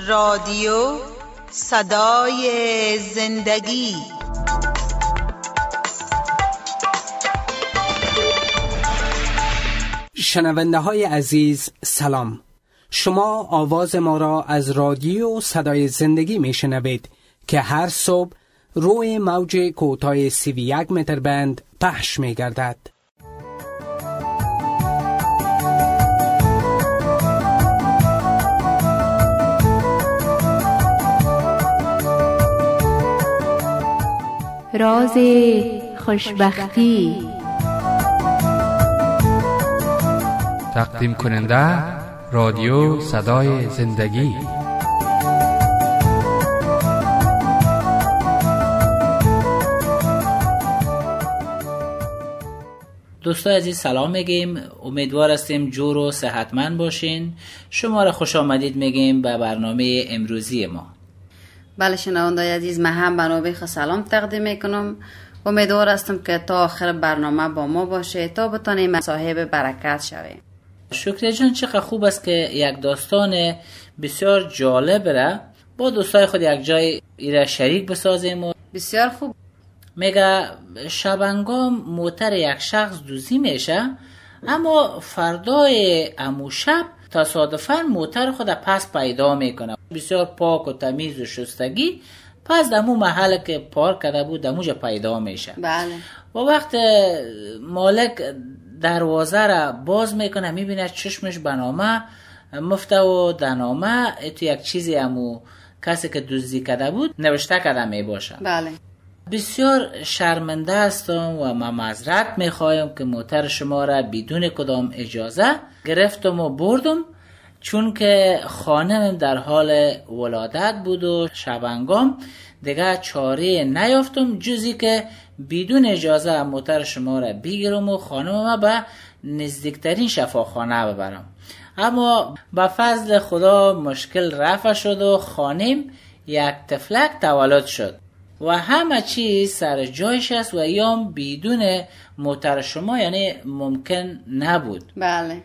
رادیو صدای زندگی. شنونده های عزیز سلام. شما آواز ما را از رادیو صدای زندگی می شنوید که هر صبح روی موج کوتاه 31 متر بند پخش می گردد. راز خوشبختی. تقدیم کننده رادیو صدای زندگی. دوستان عزیز سلام میگیم، امیدوار هستیم جور و صحتمند باشین. شما را خوش آمدید میگیم به برنامه امروزی ما. بله شنوندگان عزیز، من هم به نوبه خود سلام تقدیم میکنم. امیدوار هستم که تا آخر برنامه با ما باشه تا بتانیم صاحب برکت شویم. شکریه جان، چقدر خوب است که یک داستان بسیار جالب را با دوستای خود یک جای ایره شریک بسازیم. بسیار خوب. میگه شبنگام موتر یک شخص دزدی میشه، اما فردای امو شب تصادفاً موتر خود پس پیدا میکنه، بسیار پاک و تمیز و شستگی. پس دمو محل که پارک کرده بود دموجا پیدا میشه. بله. و وقت مالک دروازه را باز میکنه میبینه چشمش بنامه مفته و دنامه تو یک چیزی امو کسی که دزدی کرده بود نوشته کرده میباشه. بله. بسیار شرمنده هستم و من معذرت میخوایم که موتر شما را بدون کدام اجازه گرفتم و بردم، چون که خانم در حال ولادت بود و شبنگام دیگه چاره نیافتم جزی که بدون اجازه موتر شما را بگیرم و خانم ما به نزدیکترین شفاخانه ببرم. اما به فضل خدا مشکل رفع شد و خانم یک طفلک تولد شد و همه چیز سر جایش است و ایام بدون موتر شما یعنی ممکن نبود. بله.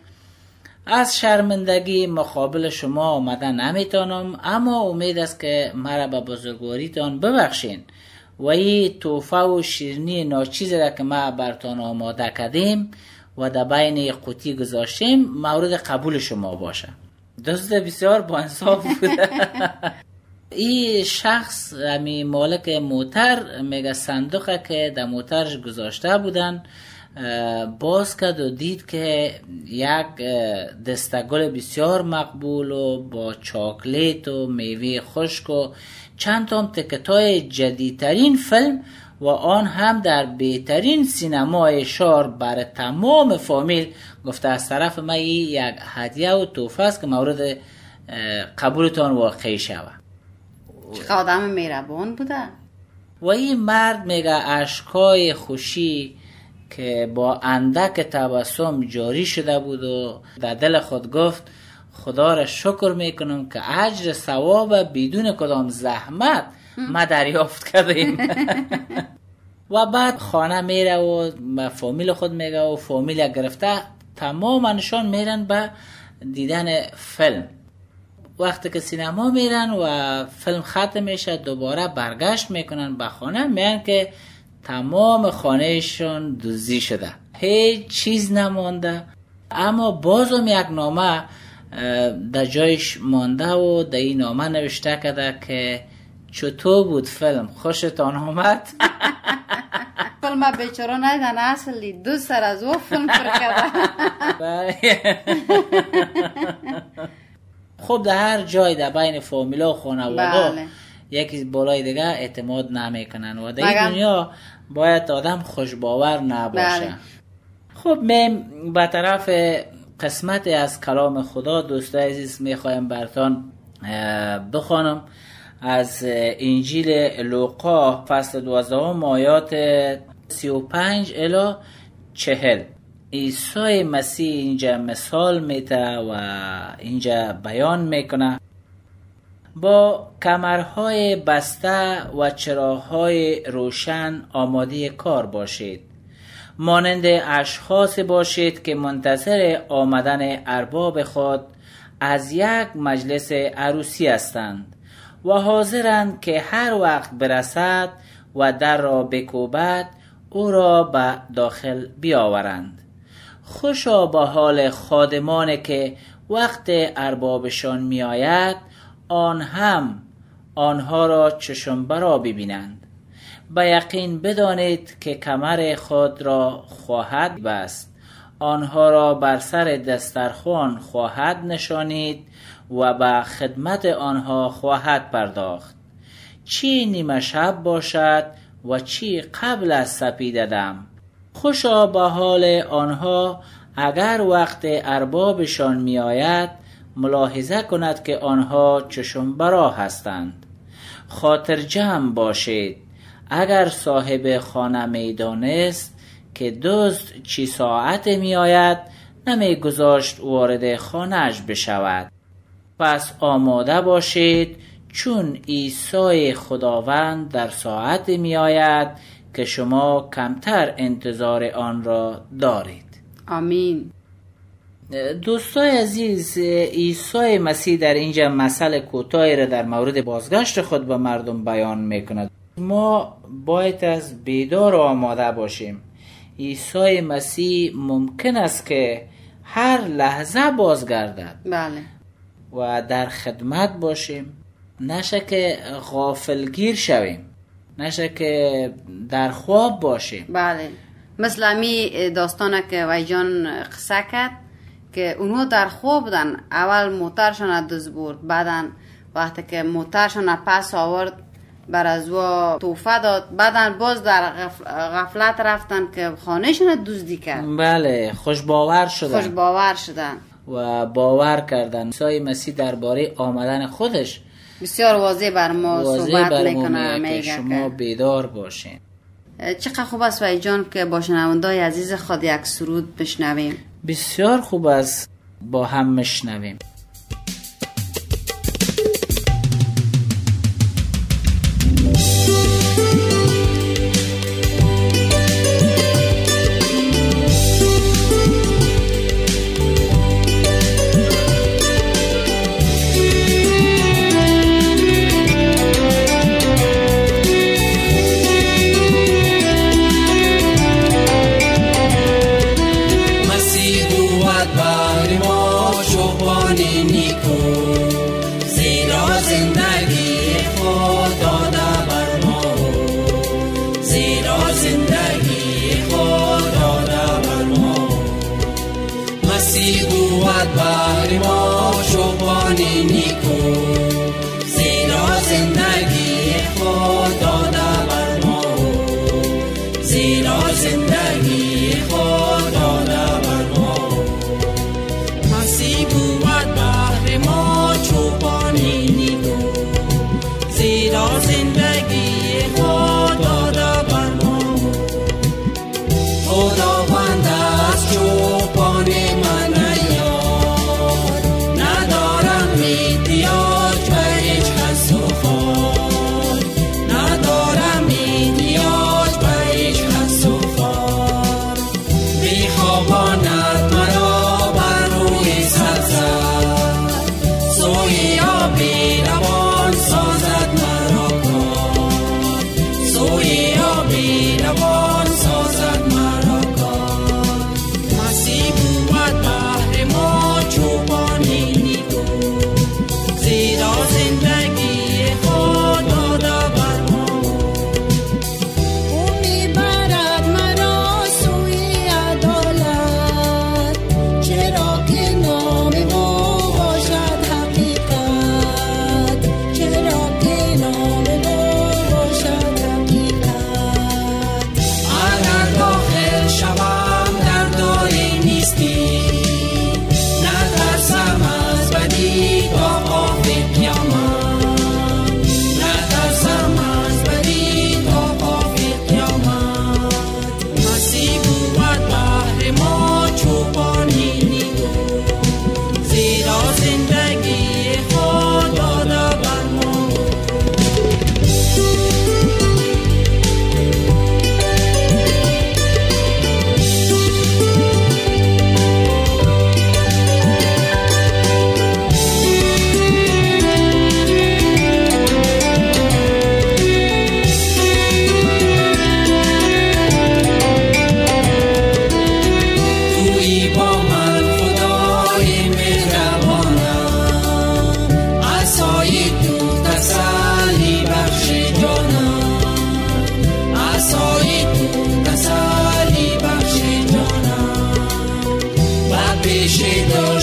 از شرمندگی مقابل شما آمدن نمیتونم، اما امید است که مرا به بزرگواریتان ببخشین و این تحفه و شیرینی ناچیز را که ما برتان آماده کردیم و در بین قوطی گذاشتیم مورد قبول شما باشه. دوست بسیار با انصاف بوده. این شخص همی مالک موتر میگه صندوقه که در موترش گذاشته بودن باز کرد و دید که یک دستگل بسیار مقبول و با چاکلیت و میوه خشک و چند تا تکتای جدیدترین فیلم و آن هم در بهترین سینمای شهر برای تمام فامیل گفته از طرف ما یک هدیه و تحفه است که مورد قبولتان واقع شود. چقدر آدم مهربان بوده. و این مرد میگه اشکای خوشی که با اندک تبسم جاری شده بود و در دل خود گفت خدا را شکر میکنم که اجر ثواب بدون کدام زحمت ما دریافت کردیم. و بعد خانه میره و به فامیل خود میگه و فامیل گرفته تمامشان میرن به دیدن فیلم. وقتی که سینما میرن و فیلم ختم میشه دوباره برگشت میکنن به خانه، میگن که تمام خانهشون دزدی شده، هیچ چیز نمانده. اما بازم یک نامه در جایش مانده و در این نامه نوشته کرده که چطور بود فیلم، خوشتان آمد؟ فیلم بیچاره نیدن اصلی دو سر از او فیلم پر کرده. خب در هر جای در بین فامیلا و خانواده یکی بالای دیگه اعتماد نمیکنن و در این دنیا باید آدم خوشباور نباشه. بله. خب من به طرف قسمت از کلام خدا دوستای عزیز میخوایم براتون بخوانم از انجیل لوقا فصل 12 آیات 35 الی 40. عیسی مسیح اینجا مثال میده و اینجا بیان میکنه با کمرهای بسته و چراغهای روشن آماده کار باشید. مانند اشخاص باشید که منتظر آمدن ارباب خود از یک مجلس عروسی هستند و حاضرند که هر وقت برسد و در را بکوبد او را به داخل بیاورند. خوشا به حال خادمان که وقت اربابشان می آید آن هم آنها را چشم برا ببینند. به یقین بدانید که کمر خود را خواهد بست، آنها را بر سر دسترخوان خواهد نشانید و به خدمت آنها خواهد پرداخت، چی نیمه شب باشد و چی قبل از سپیده دم. خوشا به حال آنها اگر وقت اربابشان می آید ملاحظه کند که آنها چشم برا هستند. خاطر جمع باشید، اگر صاحب خانه می دانست که دزد چی ساعت می آید نمی گذاشت وارد خانهش بشود. پس آماده باشید، چون عیسی خداوند در ساعت می آید که شما کمتر انتظار آن را دارید. آمین. دوستای عزیز، عیسی مسیح در اینجا مسئله کوتاهی را در مورد بازگشت خود به مردم بیان میکند. ما باید از بیدار و آماده باشیم. عیسی مسیح ممکن است که هر لحظه بازگردد. بله. و در خدمت باشیم، نشه که غافلگیر شویم، نشه که در خواب باشیم. بله، مثل امی داستانه که وی جان قصه کرد که اونو در خواب بودن. اول موترشان دزد برد، بعدن وقتی که موترشان پس آورد بر از و توفه داد، بعدن باز در غفلت رفتن که خانهشان دزدی کرد. بله، خوش باور شدن و باور کردن. عیسی مسیح درباره آمدن خودش بسیار واضح بر ما صحبت میکنه، میگه شما بیدار باشین. چقدر خوب است وی جان که با شنوندای عزیز خود یک سرود بشنویم. بسیار خوب است با هم بشنویم. ندارم احتیاج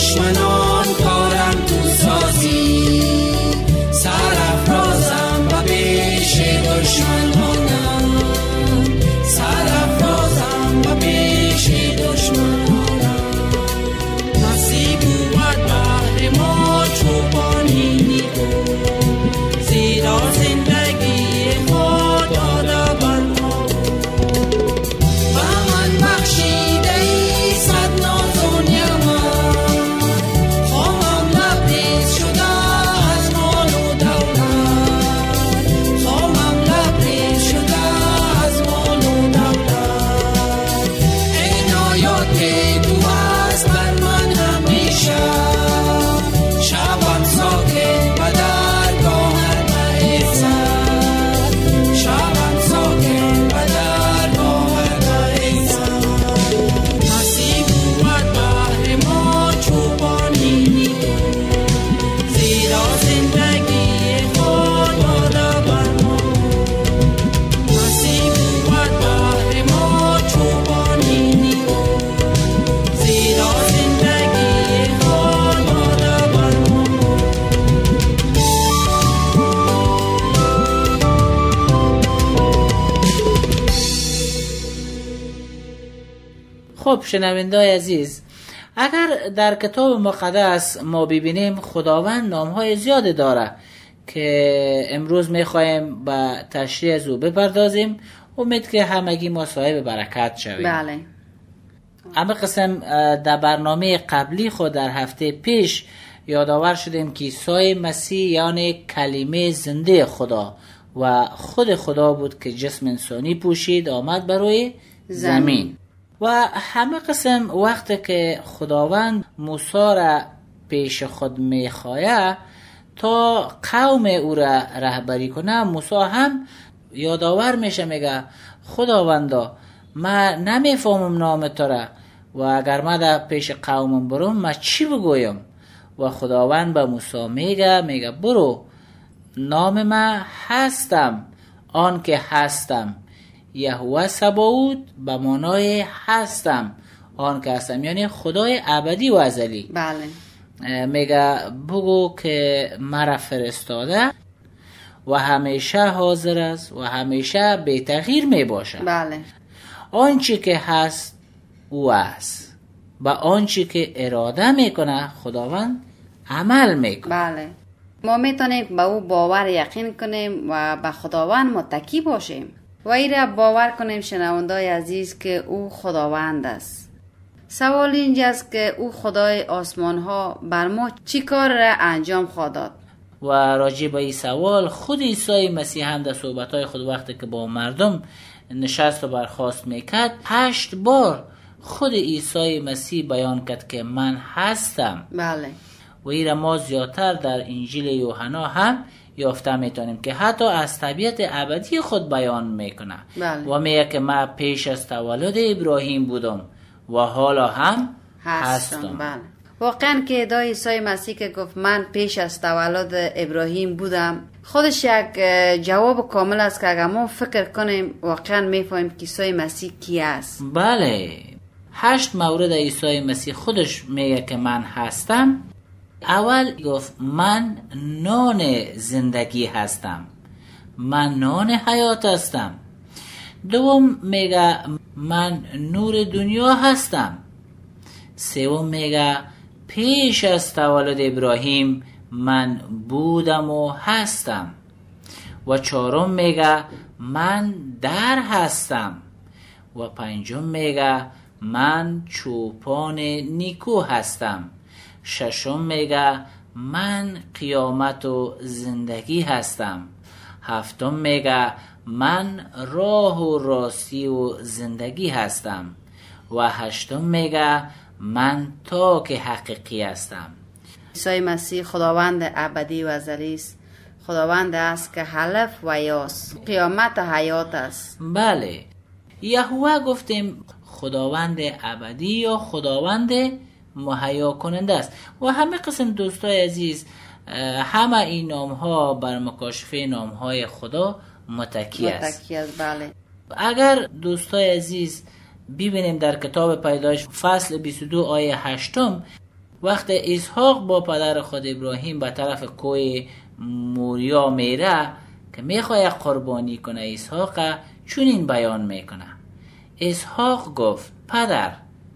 دشمنان کارم تو سازی، سرافرازم به پیش دشمنانم، سرافرازم به پیش دشمنانم. نصیب بود بهر ما چوپانی نیکو، زیرا زندگی خود داده بر ما. و من بخشیده ای صد ناز و نعمت، خواهم لبریز شده از مال و دولت، خواهم لبریز شده از مال و دولت. عنایات تو است بر من همیشه، شبم ساکن و درگاهت عزت، شبم ساکن و درگاهت عزت. نصیب بود بهر ما چوپانی نیکو، زیرا زندگی خود داده بر ما. نصیب بود بهر ما چوپانی نیکو، زیرا زندگی خود داده بر ما. خب شنونده‌های عزیز، اگر در کتاب مقدس ما ببینیم خداوند نام‌های زیاد داره که امروز می‌خوایم به تشریح از او بپردازیم. امید که همگی ما صاحب برکت شویم. بله. اما قسم در برنامه قبلی خود در هفته پیش یادآور شدیم که عیسی مسیح یعنی کلمه زنده خدا و خود خدا بود که جسم انسانی پوشید آمد بروی زمین. و همه قسم وقتی که خداوند موسی را پیش خود میخواه تا قوم او را رهبری کنه، موسی هم یادآور میشه، میگه خداوندا من نمیفهمم نام تو را و اگر من در پیش قومم برم من چی بگویم؟ و خداوند به موسی میگه برو، نام من هستم، آن که هستم. یهوه سباوت به معنای هستم، آن که هستم، یعنی خدای ابدی و ازلی. بله. میگه بگو که مرا فرستاده و همیشه حاضر است و همیشه بی تغییر می باشه. بله. آنچه که هست او است و آنچه که اراده میکنه خداوند عمل میکنه. بله. ما میتونیم به او باور یقین کنیم و به خداوند متکی باشیم و این را باور کنیم شنوندای عزیز که او خداوند است. سوال اینجاست که او خدای آسمان ها بر ما چی کار را انجام خواهد داد؟ و راجع به این سوال خود عیسی مسیح هم در صحبت‌های خود وقتی که با مردم نشست و برخاست میکرد 8 بار خود عیسی مسیح بیان کرد که من هستم. بله. و این را ما زیادتر در انجیل یوحنا هم یافته میتونیم که حتی از طبیعت ابدی خود بیان میکنه. بله. و میگه که من پیش از تولد ابراهیم بودم و حالا هم هستم. بله. واقعا که ادعای عیسی مسیح که گفت من پیش از تولد ابراهیم بودم خودش یک جواب کامل است که اگر ما فکر کنیم واقعا میفهمیم که عیسی مسیح کی است. بله. 8 مورد عیسی مسیح خودش میگه که من هستم. اول گفت من نان زندگی هستم، من نان حیات هستم. دوم میگه من نور دنیا هستم. سوم میگه پیش از تولد ابراهیم من بودم و هستم. و چهارم میگه من در هستم. و پنجم میگه من چوپان نیکو هستم. ششم میگه من قیامت و زندگی هستم. هفتم میگه من راه و راستی و زندگی هستم. و هشتم میگه من تاک حقیقی هستم. عیسی مسیح خداوند ابدی و ازلی است. خداوند است که حلف و یاس، قیامت و حیات است. بله. یهوه گفتیم خداوند ابدی یا خداوند مهیا کننده است. و همه قسم دوستای عزیز همه این نام ها بر مکاشفه نام های خدا متکی است. بله. اگر دوستای عزیز ببینیم در کتاب پیدایش فصل 22 آیه 8 وقتی اسحاق با پدر خود ابراهیم به طرف کوه موریا میره که میخواه قربانی کنه اسحاق، چون این بیان میکنه: اسحاق گفت پدر.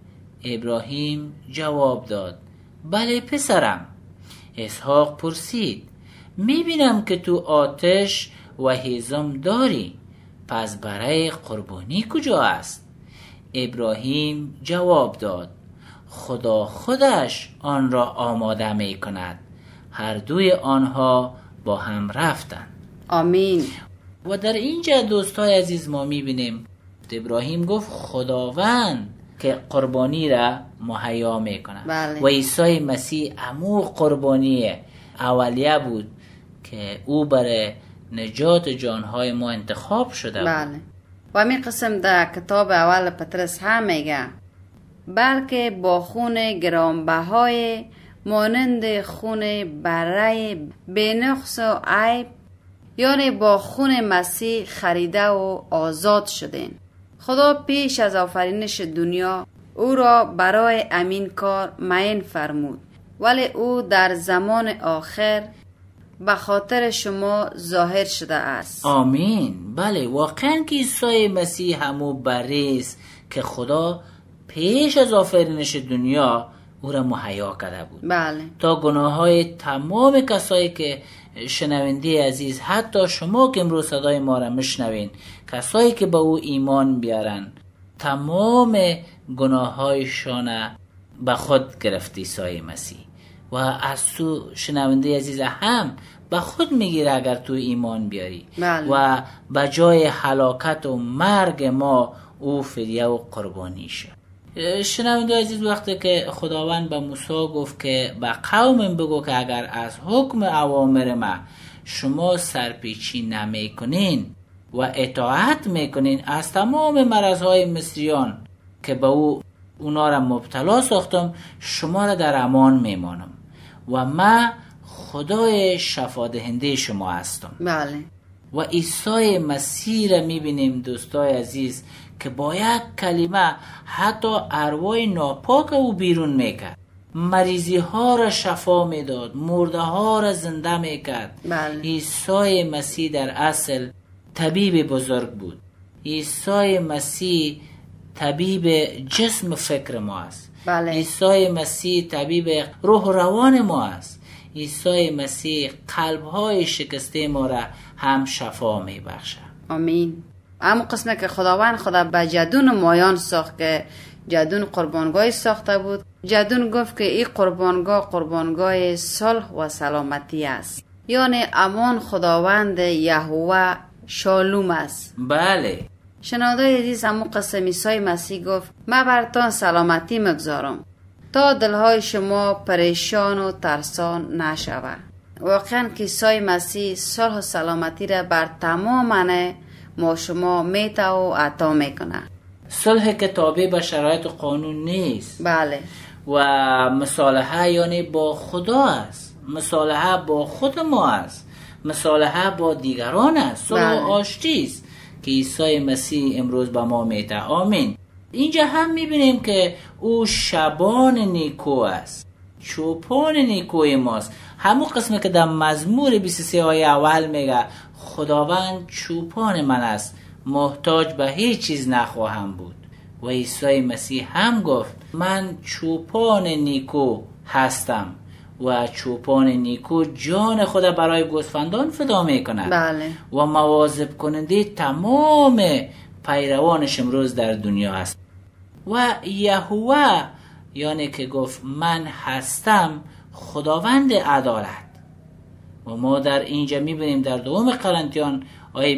ابراهیم جواب داد: بله پسرم. اسحاق پرسید: میبینم که تو آتش و هیزم داری، پس برای قربانی کجا است؟ ابراهیم جواب داد: خدا خودش آن را آماده می کند. هر دوی آنها با هم رفتند. آمین. و در اینجا دوستای عزیز ما میبینیم ابراهیم گفت خداوند که قربانی را مهیا میکنه. بله. و عیسی مسیح امو قربانی اولیه بود که او برای نجات جانهای ما انتخاب شده بود. بله. و همین قسم در کتاب اول پطرس هم میگه: بلکه با خون گرانبهای مانند خون بره بنقص و عیب، یعنی با خون مسیح خریده و آزاد شدین. خدا پیش از آفرینش دنیا او را برای امین کار معین فرمود، ولی او در زمان آخر به خاطر شما ظاهر شده است. آمین. بله، واقعا که عیسی مسیح همو بریست که خدا پیش از آفرینش دنیا او را مهیا کرده بود. بله. تا گناه های تمام کسایی که شنونده عزیز، حتی شما که امروز صدای ما را میشنوین، کسایی که به او ایمان بیارن، تمام گناه هایشان به خود گرفت عیسی مسیح. و از تو شنونده عزیز هم به خود میگیره اگر تو ایمان بیاری. بله. و به جای هلاکت و مرگ ما او فدیه و قربانی شد. شنونده عزیز، وقتی که خداوند به موسی گفت که به قومم بگو که اگر از حکم اوامر ما شما سرپیچی نمی کنین و اطاعت میکنین، از تمام مرضهای مصریان که به اونا را مبتلا ساختم، شما را در امان میمانم و ما خدای شفا دهنده شما هستم. بله. و عیسی مسیح را میبینیم دوستای عزیز که با یک کلمه حتی ارواح ناپاک او بیرون میکرد، مریضی ها را شفا میداد، مرده ها را زنده میکرد. بله. عیسی مسیح در اصل طبیب بزرگ بود. عیسی مسیح طبیب جسم فکر ما است. بله. عیسی مسیح طبیب روح و روان ما است. عیسی مسیح قلب‌های شکسته ما را هم شفا میبخشه. آمین. اما قسمه که خداوند خدا به جدون مایان ساخت که جدون قربانگاهی ساخته بود، جدون گفت که این قربانگاه صلح و سلامتی است، یعنی امان خداوند یهوه شالوم است. بله. شنوندگان عزیز، اما قسم عیسی مسیح گفت: من برتان سلامتی مگذارم تا دلهای شما پریشان و ترسان نشود. واقعا که عیسی مسیح صلح و سلامتی را بر تمام ما شما میته و عطا میکنه. صلح که تابع به شرایط قانون نیست. بله. و مصالحه یعنی با خدا است، مصالحه با خود ما است، مصالحه با دیگران است، صلح و آشتی است که عیسی مسیح امروز به ما میده. آمین. اینجا هم میبینیم که او شبان نیکو است، چوپان نیکوی ماست. همون قسمه که در مزمور 23 آیه اول میگه خداوند چوپان من است، محتاج به هیچ چیز نخواهم بود. و عیسی مسیح هم گفت من چوپان نیکو هستم و چوپان نیکو جان خود برای گوسفندان فدا میکند. بله. و مواظب کننده تمام پیروانش امروز در دنیا است. و یهوه یعنی که گفت من هستم خداوند عدالت. و ما در اینجا میبینیم در دوم قرنتیان آیه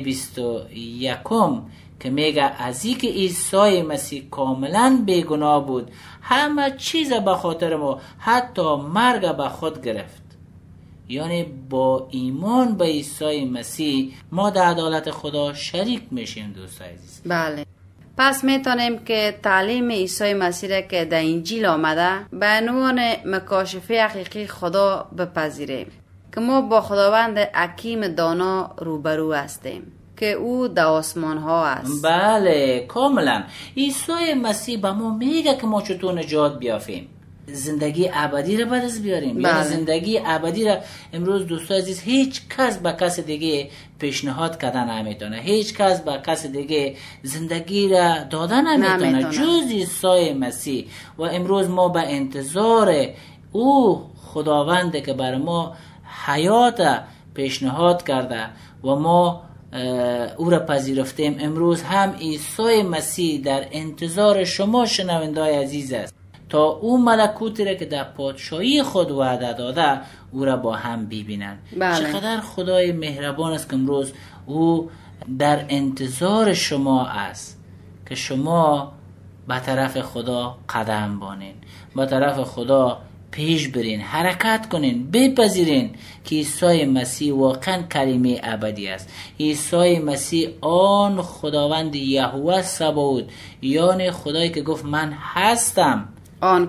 21 که میگه از این که عیسی مسیح کاملا بیگناه بود، همه چیز به خاطر ما، حتی مرگ به خود گرفت. یعنی با ایمان به عیسی مسیح ما در عدالت خدا شریک میشیم دوستای عزیز. بله. پس میتونیم که تعلیم عیسی مسیح را که در انجیل آمده به عنوان مکاشفه حقیقی خدا بپذیریم که ما با خداوند حکیم دانا روبرو هستیم که او در آسمان ها است. بله کاملا. عیسی مسیح به ما میگه که ما چطور نجات بیافیم. زندگی ابدی را به دست بیاریم. بله. یعنی زندگی ابدی را امروز دوستان عزیز هیچ کس به کس دیگه پیشنهاد کردن نمیتونه، هیچ کس به کس دیگه زندگی را دادن نمیتونه جز عیسی مسیح. و امروز ما به انتظار او خداونده که بر ما حیات پیشنهاد کرده و ما او را پذیرفتیم. امروز هم عیسی مسیح در انتظار شما شنوندای عزیز است تا او ملکوتی را که در پادشاهی خود وعده داده او را با هم ببینند. بله. چقدر خدای مهربان است که امروز او در انتظار شما است که شما به طرف خدا قدم بانین، به طرف خدا پیش برین، حرکت کنین، بپذیرین که عیسی مسیح واقعا کلمه ابدی است. عیسی مسیح آن خداوند یهوه سباوت، یعنی خدایی که گفت من هستم، آن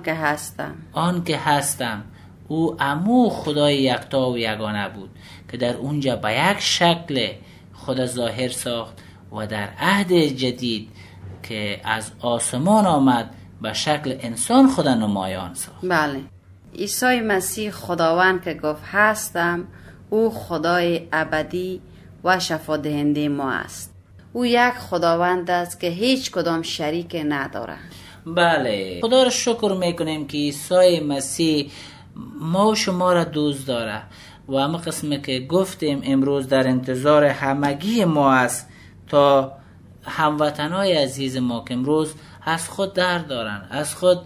که هستم. او امو خدای یکتا و یگانه بود که در اونجا به یک شکل خدا ظاهر ساخت و در عهد جدید که از آسمان آمد به شکل انسان خدا نمایان ساخت. بله، عیسی مسیح خداوند که گفت هستم، او خدای ابدی و شفا دهنده ما است. او یک خداوند است که هیچ کدام شریک نداره. بله، خدا را شکر میکنیم که عیسی مسیح ما و شما را دوست داره و همه قسمه که گفتیم امروز در انتظار همگی ما است تا هموطنای عزیز ما که امروز از خود درد دارن، از خود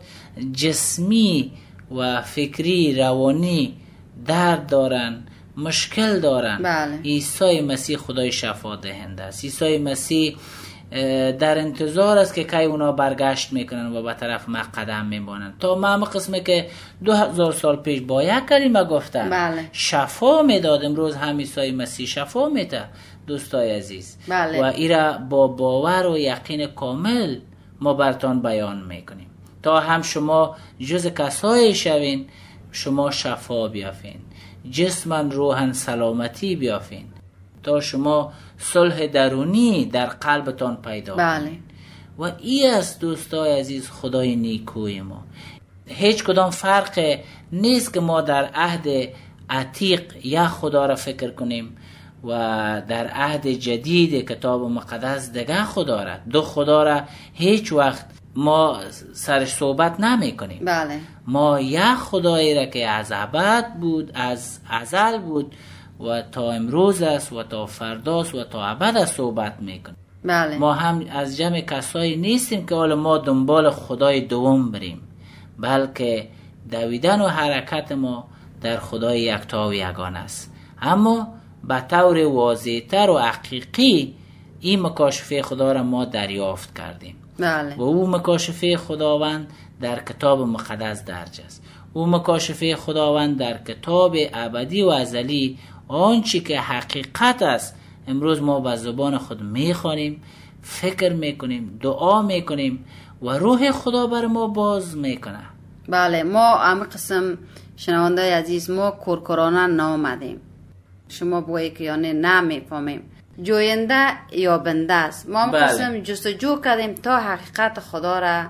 جسمی و فکری روانی درد دارن، مشکل دارن. بله. عیسی مسیح خدای شفا دهنده است. عیسی مسیح در انتظار است که کی اونا برگشت میکنن و به طرف ما قدم میبانن. تا ما قسمه که 2000 سال پیش با یک کلمه گفتن. بله. شفا میداد، امروز هم عیسی مسیح شفا میده دوستای عزیز. بله. و ایرا با باور و یقین کامل ما برتان بیان میکنیم تا هم شما جز کسایی شوین شما شفا بیافین، جسمن روحن سلامتی بیافین، تا شما صلح درونی در قلبتان پیدا کنید. بله. و این است دوستای عزیز خدای نیکوی ما. هیچ کدام فرق نیست که ما در عهد عتیق یک خدا را فکر کنیم و در عهد جدید کتاب مقدس دیگه خدا را، دو خدا را هیچ وقت ما سرش صحبت نمی کنیم. بله. ما یک خدایی را که از ابد بود، از ازل بود و تا امروز است و تا فرداست و تا ابد صحبت میکنیم. بله. ما هم از جمع کسایی نیستیم که حالا ما دنبال خدای دوم بریم، بلکه دویدن و حرکت ما در خدای یکتا و یگانه است. اما به طور واضح‌تر و حقیقی این مکاشفه خدا را ما دریافت کردیم. بله. و او مکاشفه خداوند در کتاب مقدس درج است. او مکاشفه خداوند در کتاب ابدی و ازلی، آنچه که حقیقت است، امروز ما به زبان خود میخوانیم، فکر میکنیم، دعا میکنیم و روح خدا بر ما باز میکنه. بله، ما همه قسم شنونده عزیز ما کورکورانه نامدیم. شما بگویی که یعنی نمیفهمیم، جوینده یا بنده است. ما همه قسم جستجو کردیم تا حقیقت خدا را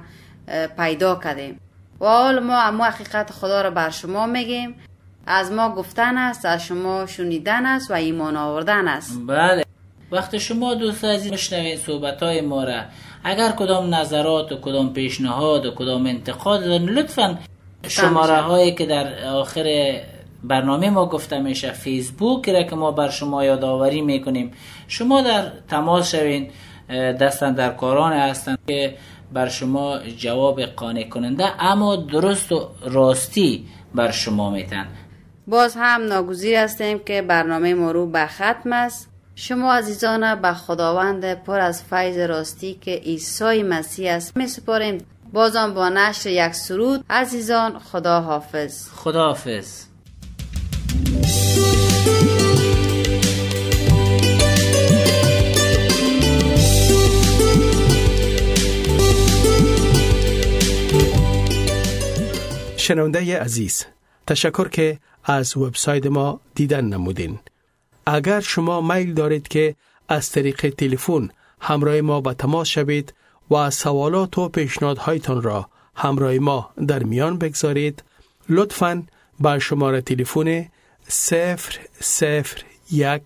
پیدا کردیم و حال ما هم حقیقت خدا را بر شما میگیم. از ما گفتن است، از شما شنیدن است و ایمان آوردن است. بله، وقتی شما دوست عزیز میشنوید صحبت‌های ما را، اگر کدام نظرات و کدام پیشنهاد و کدام انتقاد دارین، لطفاً شماره هایی که در آخر برنامه ما گفته میشه، فیسبوک را که ما بر شما یادآوری میکنیم، شما در تماس شوین. دستن در کاران هستن که بر شما جواب قانع کننده اما درست و راستی بر شما میتن. باز هم ناگزیر هستیم که برنامه ما رو به ختم است. شما عزیزان به خداوند پر از فیض راستی که عیسی مسیح است می سپاریم. بازم با نشر یک سرود. عزیزان، خدا حافظ. خدا حافظ. شنونده عزیز، تشکر که از وبسایت ما دیدن نمودین. اگر شما میل دارید که از طریق تلفن همراه ما به تماس شوید و سوالات و پیشنهادهایتان را همراه ما در میان بگذارید، لطفاً با شماره تلفن 001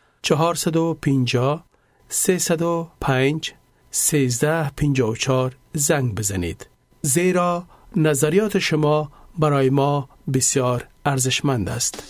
450 305 1354 زنگ بزنید، زیرا نظریات شما برای ما بسیار ارزشمند است.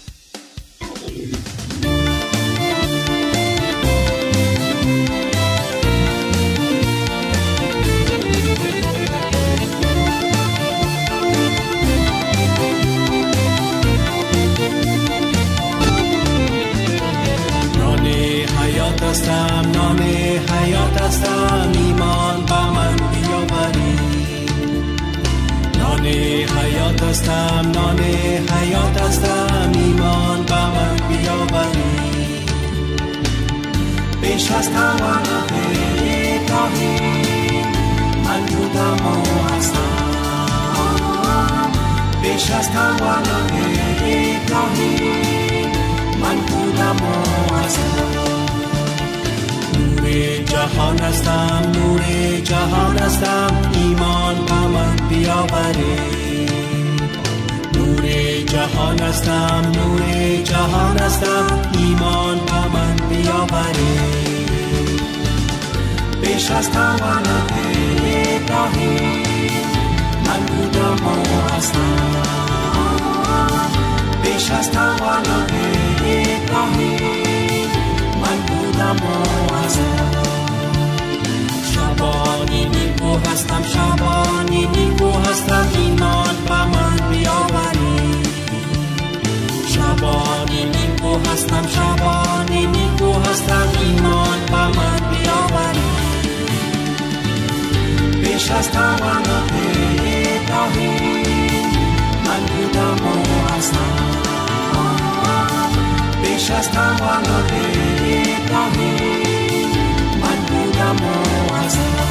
نان حیات هستم، ایمان با من بیاوری. نان حیات هستم، نان حیات هستم، ایمان با من بیاوری. بیش از توانم ابراهیم من بودم و هستم، بیش از توانم ابراهیم من بودم و هستم. جهان هستم، نور جهان هستم، ایمان با من بیاورید. نور جهان هستم، نور جهان هستم، ایمان با من بیاورید. بیش از توانم ابراهیم من بودم و هستم، بیش از توانم ابراهیم من بودم و هستم. شبانی نیکو هستم، شبانی نیکو هستم، ایمان با من بیاورید. شبانی نیکو هستم، شبانی نیکو هستم، ایمان با من بیاورید. بیش از توانم ابراهیم من بودم و هستم، بیش از توانم ابراهیم من بودم و هستم.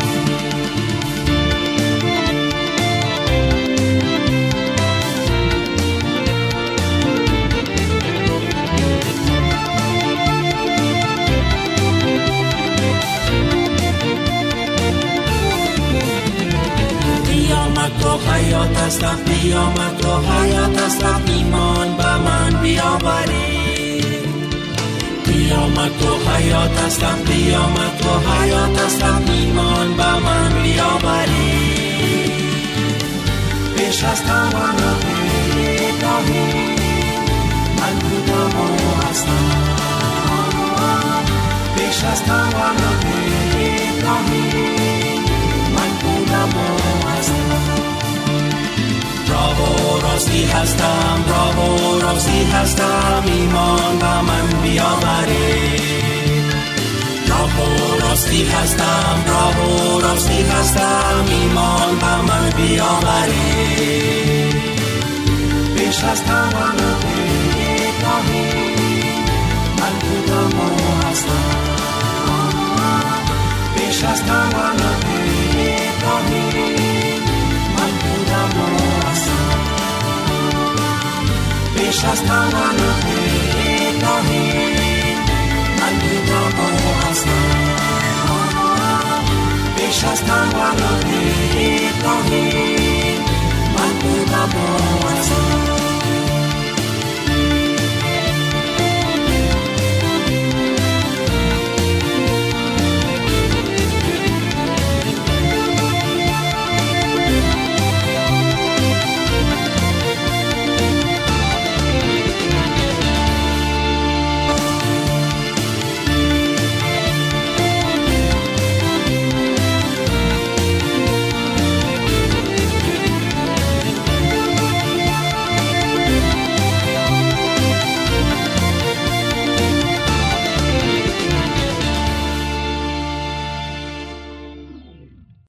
قیامت و حیات هستم، قیامت و حیات هستم، ایمان با من بیاورید. قیامت و حیات هستم، قیامت و حیات هستم، ایمان با من بیاورید. بیش از توانم ابراهیم من بودم و هستم، بیش از توانم ابراهیم من بودم و هستم. راه و راستی هستم، راه و راستی هستم، ایمان با من بیاورید. راه و راستی هستم، راه و راستی هستم، ایمان با من بیاورید. بیش از توانم ابراهیم من بودم و هستم، بیش از توانم ابراهیم من بودم و هستم، بیش از توانم